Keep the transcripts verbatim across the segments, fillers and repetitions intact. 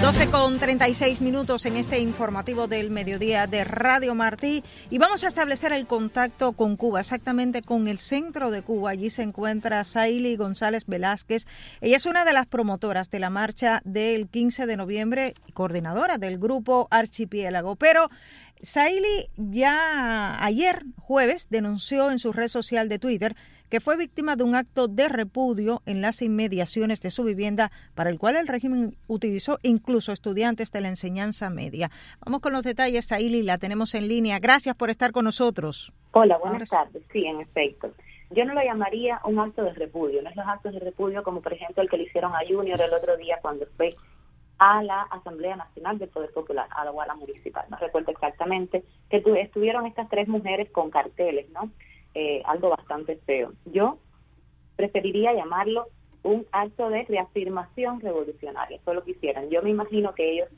doce con treinta y seis minutos en este informativo del mediodía de Radio Martí y vamos a establecer el contacto con Cuba, exactamente con el centro de Cuba. Allí se encuentra Saily González Velázquez. Ella es una de las promotoras de la marcha del quince de noviembre, coordinadora del grupo Archipiélago. Pero Saily ya ayer, jueves, denunció en su red social de Twitter que fue víctima de un acto de repudio en las inmediaciones de su vivienda, para el cual el régimen utilizó incluso estudiantes de la enseñanza media. Vamos con los detalles, Saily, la tenemos en línea. Gracias por estar con nosotros. Hola, buenas tardes. Sí, en efecto. Yo no lo llamaría un acto de repudio, no es los actos de repudio como, por ejemplo, el que le hicieron a Junior el otro día cuando fue a la Asamblea Nacional del Poder Popular, a la Guala Municipal. No recuerdo exactamente, que tu, estuvieron estas tres mujeres con carteles, ¿no? Eh, algo bastante feo. Yo preferiría llamarlo un acto de reafirmación revolucionaria, fue lo que hicieron. Yo me imagino que ellos,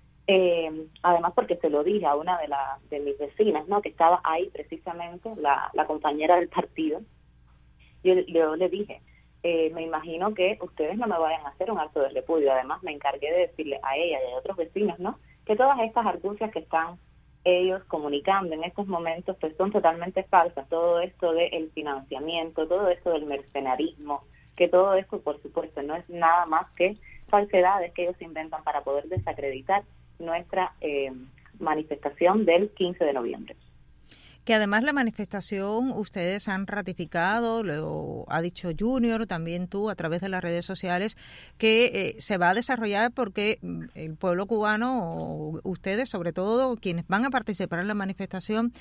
eh, además porque se lo dije a una de, la, de mis vecinas, ¿no? Que estaba ahí precisamente, la, la compañera del partido, yo, yo le dije, eh, me imagino que ustedes no me vayan a hacer un acto de repudio. Además me encargué de decirle a ella y a otros vecinos, ¿no? Que todas estas argucias que están ellos comunicando en estos momentos pues son totalmente falsas. Todo esto del financiamiento, todo esto del mercenarismo, que todo esto por supuesto no es nada más que falsedades que ellos inventan para poder desacreditar nuestra eh, manifestación del quince de noviembre. Que además la manifestación ustedes han ratificado, lo ha dicho Junior, también tú a través de las redes sociales, que eh, se va a desarrollar porque el pueblo cubano, o ustedes sobre todo, quienes van a participar en la manifestación,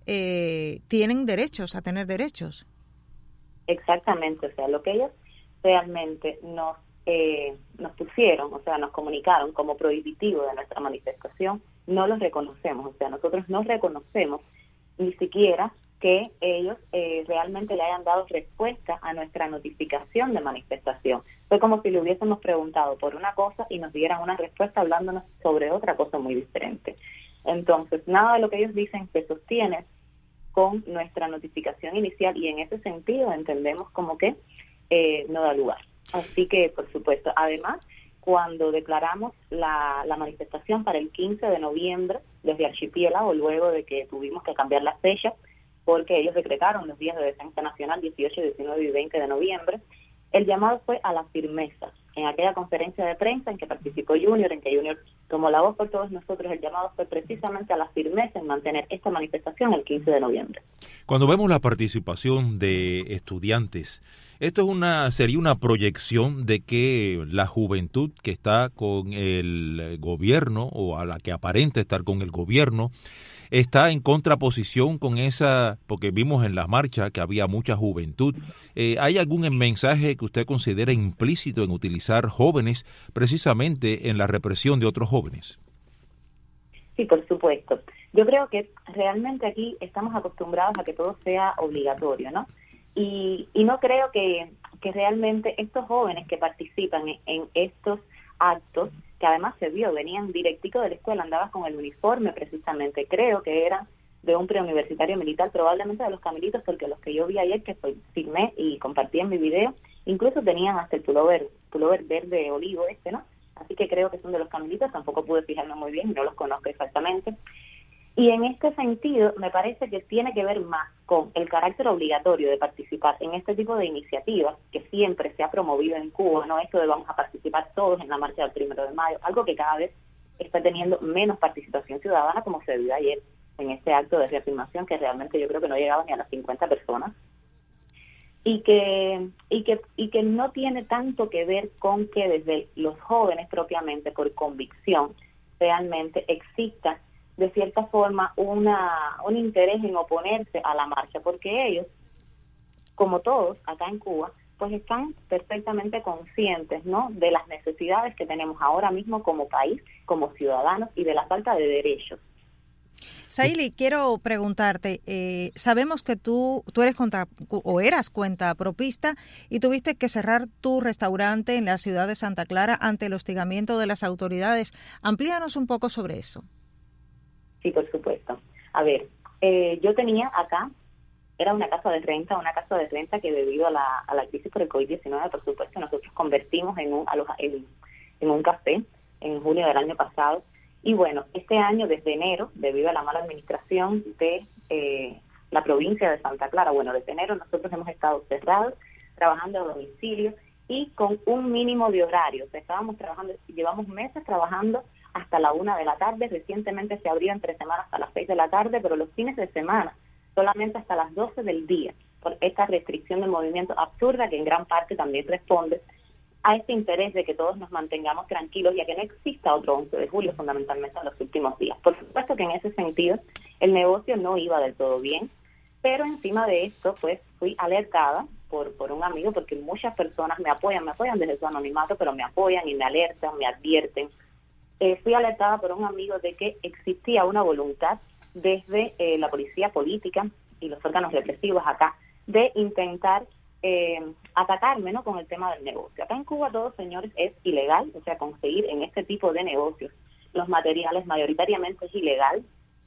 eh, tienen derechos, a tener derechos. Exactamente, o sea, lo que ellos realmente nos, eh, nos pusieron, o sea, nos comunicaron como prohibitivo de nuestra manifestación, no los reconocemos, o sea, nosotros no reconocemos ni siquiera que ellos eh, realmente le hayan dado respuesta a nuestra notificación de manifestación. Fue como si le hubiésemos preguntado por una cosa y nos dieran una respuesta hablándonos sobre otra cosa muy diferente. Entonces, nada de lo que ellos dicen se sostiene con nuestra notificación inicial y en ese sentido entendemos como que eh, no da lugar. Así que, por supuesto, además, cuando declaramos la, la manifestación para el quince de noviembre desde Archipiélago, luego de que tuvimos que cambiar la fecha, porque ellos decretaron los días de defensa nacional dieciocho, diecinueve y veinte de noviembre, el llamado fue a la firmeza. En aquella conferencia de prensa en que participó Junior, en que Junior tomó la voz por todos nosotros, el llamado fue precisamente a la firmeza en mantener esta manifestación el quince de noviembre. Cuando vemos la participación de estudiantes, esto es una sería una proyección de que la juventud que está con el gobierno, o a la que aparenta estar con el gobierno, está en contraposición con esa, porque vimos en la marcha que había mucha juventud. Eh, ¿Hay algún mensaje que usted considera implícito en utilizar jóvenes precisamente en la represión de otros jóvenes? Sí, por supuesto. Yo creo que realmente aquí estamos acostumbrados a que todo sea obligatorio, ¿no? Y, y no creo que, que realmente estos jóvenes que participan en, en estos actos, que además se vio, venían directico de la escuela, andaban con el uniforme precisamente, creo que eran de un preuniversitario militar, probablemente de los Camilitos, porque los que yo vi ayer, que fue, filmé y compartí en mi video, incluso tenían hasta el pullover, pullover verde olivo este, ¿no? Así que creo que son de los Camilitos, tampoco pude fijarme muy bien, no los conozco exactamente. Y en este sentido, me parece que tiene que ver más con el carácter obligatorio de participar en este tipo de iniciativas que siempre se ha promovido en Cuba, ¿no? Esto de vamos a participar todos en la marcha del primero de mayo, algo que cada vez está teniendo menos participación ciudadana, como se vio ayer en este acto de reafirmación, que realmente yo creo que no llegaba ni a las cincuenta personas, y que, y que, y que no tiene tanto que ver con que desde los jóvenes propiamente, por convicción, realmente exista de cierta forma una un interés en oponerse a la marcha, porque ellos, como todos acá en Cuba, pues están perfectamente conscientes, ¿no?, de las necesidades que tenemos ahora mismo como país, como ciudadanos, y de la falta de derechos. Saily, quiero preguntarte, eh, sabemos que tú tú eres cuenta, o eras cuenta propista y tuviste que cerrar tu restaurante en la ciudad de Santa Clara ante el hostigamiento de las autoridades. Amplíanos un poco sobre eso. Sí, por supuesto. A ver, eh, yo tenía acá, era una casa de renta, una casa de renta que debido a la, a la crisis por el COVID diecinueve, por supuesto, nosotros convertimos en un, aloja, en, en un café, en junio del año pasado. Y bueno, este año, desde enero, debido a la mala administración de eh, la provincia de Santa Clara, bueno, desde enero nosotros hemos estado cerrados, trabajando a domicilio y con un mínimo de horarios. Estábamos trabajando, llevamos meses trabajando hasta la una de la tarde, recientemente se abrió entre semanas hasta las seis de la tarde, pero los fines de semana solamente hasta las doce del día, por esta restricción de movimiento absurda que en gran parte también responde a este interés de que todos nos mantengamos tranquilos y a que no exista otro once de julio fundamentalmente en los últimos días. Por supuesto que en ese sentido el negocio no iba del todo bien, pero encima de esto pues fui alertada por, por un amigo, porque muchas personas me apoyan, me apoyan desde su anonimato, pero me apoyan y me alertan, me advierten. Eh, fui alertada por un amigo de que existía una voluntad desde eh, la policía política y los órganos represivos acá de intentar eh, atacarme, ¿no?, con el tema del negocio. Acá en Cuba todo, señores, es ilegal, o sea, conseguir en este tipo de negocios los materiales mayoritariamente es ilegal.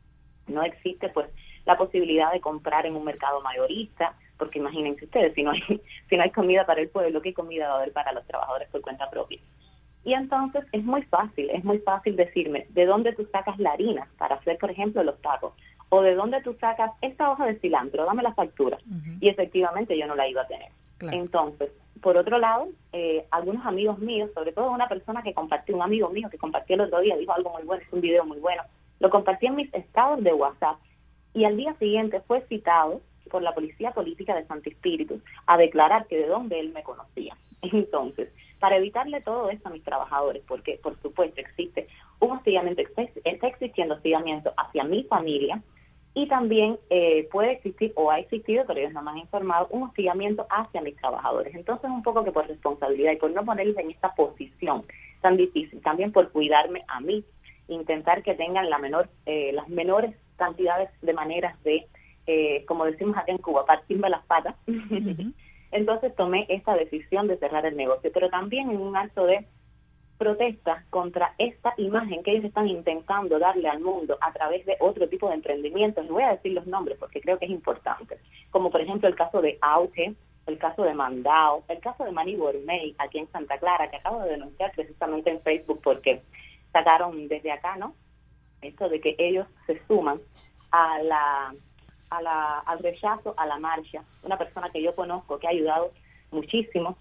No existe pues la posibilidad de comprar en un mercado mayorista, porque imagínense ustedes, si no hay si no hay comida para el pueblo, ¿qué comida va a haber para los trabajadores por cuenta propia? Y entonces es muy fácil, es muy fácil decirme de dónde tú sacas la harina para hacer, por ejemplo, los tacos, o de dónde tú sacas esta hoja de cilantro, dame la factura. Uh-huh. Y efectivamente yo no la iba a tener. Claro. Entonces, por otro lado, eh, algunos amigos míos, sobre todo una persona que compartió, un amigo mío que compartió el otro día, dijo algo muy bueno, es un video muy bueno, lo compartí en mis estados de WhatsApp, y al día siguiente fue citado por la Policía Política de Santo Espíritu a declarar que de dónde él me conocía. Entonces, para evitarle todo esto a mis trabajadores, porque por supuesto existe un hostigamiento, está existiendo hostigamiento hacia mi familia, y también eh, puede existir, o ha existido, pero ellos no me han informado, un hostigamiento hacia mis trabajadores. Entonces, un poco que por responsabilidad y por no ponerles en esta posición tan difícil, también por cuidarme a mí, intentar que tengan la menor, eh, las menores cantidades de maneras de, eh, como decimos acá en Cuba, partirme las patas. Uh-huh. Entonces tomé esta decisión de cerrar el negocio, pero también en un acto de protesta contra esta imagen que ellos están intentando darle al mundo a través de otro tipo de emprendimientos. Y voy a decir los nombres porque creo que es importante, como por ejemplo el caso de Auge, el caso de Mandao, el caso de Maní Gourmet aquí en Santa Clara, que acabo de denunciar precisamente en Facebook porque sacaron desde acá, ¿no?, esto de que ellos se suman a la, a la al rechazo a la marcha, una persona que yo conozco que ha ayudado muchísimo,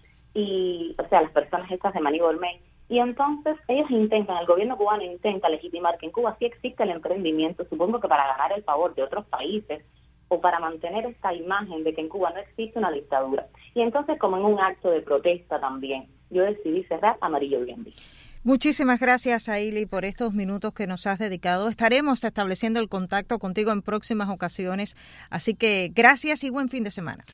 y o sea, las personas estas de Maní Gourmet. Y entonces ellos intentan, el gobierno cubano intenta legitimar que en Cuba sí existe el emprendimiento, supongo que para ganar el favor de otros países o para mantener esta imagen de que en Cuba no existe una dictadura. Y entonces, como en un acto de protesta también, yo decidí cerrar Amarillo B and B. Muchísimas gracias, Aili, por estos minutos que nos has dedicado. Estaremos estableciendo el contacto contigo en próximas ocasiones, así que gracias y buen fin de semana.